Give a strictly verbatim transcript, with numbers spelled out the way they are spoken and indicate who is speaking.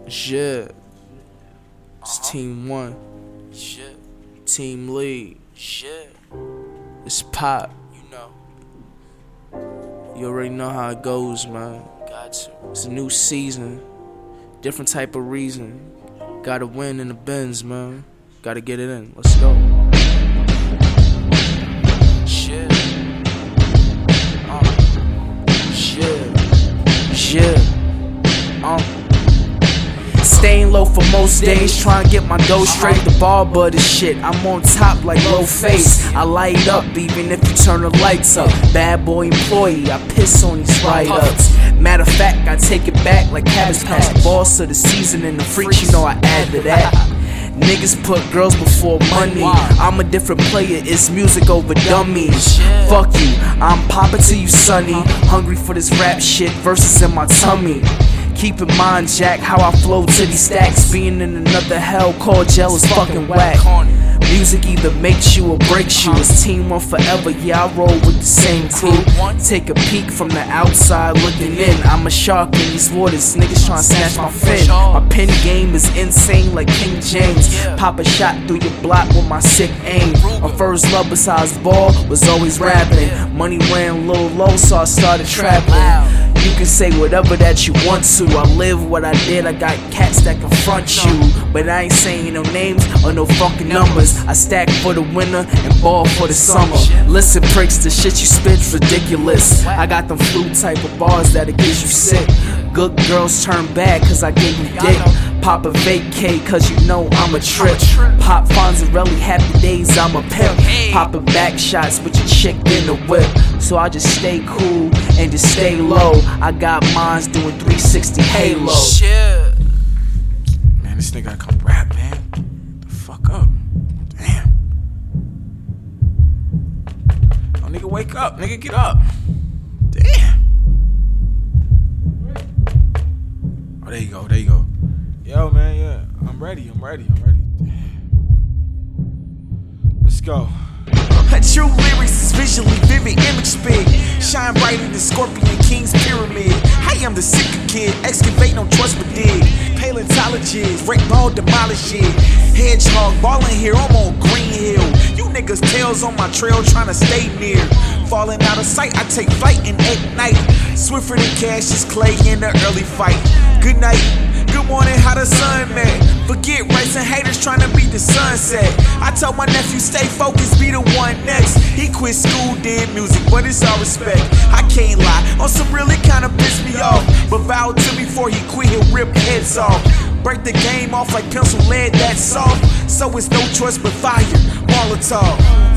Speaker 1: Shit. It's uh-huh. Team one.
Speaker 2: Shit.
Speaker 1: Team lead.
Speaker 2: Shit.
Speaker 1: It's Pop.
Speaker 2: You know.
Speaker 1: You already know how it goes, man.
Speaker 2: Got to.
Speaker 1: It's a new season. Different type of reason. Gotta win in the Benz, man. Gotta get it in. Let's go.
Speaker 2: Shit.
Speaker 1: Uh. Shit. Shit. Uh. Staying low for most days, trying to get my dough straight. The bar but this shit, I'm on top like low face. I light up even if you turn the lights up. Bad boy employee, I piss on these write-ups. Matter of fact, I take it back like Cabbage Patch. Boss of the season and the freaks, you know I add to that. Niggas put girls before money. I'm a different player, it's music over dummies. Fuck you, I'm poppin' to you, sonny. Hungry for this rap shit, verses in my tummy. Keep in mind, Jack, how I flow to these stacks. Being in another hell called jail is fucking whack. Music either makes you or breaks you. It's team one forever, yeah, I roll with the same crew. Take a peek from the outside looking in. I'm a shark in these waters, niggas tryna snatch my fin. My pen game is insane like King James. Pop a shot through your block with my sick aim. My first love besides ball was always rapping. Money ran a little low, so I started trapping. You can say whatever that you want to. I live what I did, I got cats that confront you. But I ain't saying no names or no fucking numbers. I stack for the winter and ball for the summer. Listen pricks, the shit you spit's ridiculous. I got them flu type of bars that'll get you sick. Good girls turn bad cause I gave you dick. Pop a vacay cause you know I'm a trip. Pop Fonzarelli, happy days, I'm a pimp. Poppin' back shots with your chick in the whip. So I just stay cool and just stay low. I got mines doing three sixty halo.
Speaker 2: Shit.
Speaker 3: Man, this nigga gotta come rap, man. The fuck up. Damn. Oh, nigga, wake up. Nigga, get up. Damn. Oh, there you go. There you go. Yo, man, yeah. I'm ready. I'm ready. I'm ready. Damn. Let's go.
Speaker 4: Her true lyrics is visually vivid, image big. Shine bright in the Scorpion King's pyramid. I am the sicker kid, excavate, no trust but dig. Paleontologist, break ball, demolish it. Hedgehog, ballin' here, I'm on Green Hill. You niggas tails on my trail, tryna stay near. Falling out of sight, I take flight and ignite. Swifter than Cassius Clay in the early fight. Good night. Good morning, how the sun met. Forget racing haters trying to beat the sunset. I told my nephew stay focused, be the one next. He quit school, did music, but it's all respect. I can't lie, on some really kinda pissed me off. But vowed to me before he quit, he'll rip heads off. Break the game off like pencil lead that's soft. So it's no choice but fire, Molotov.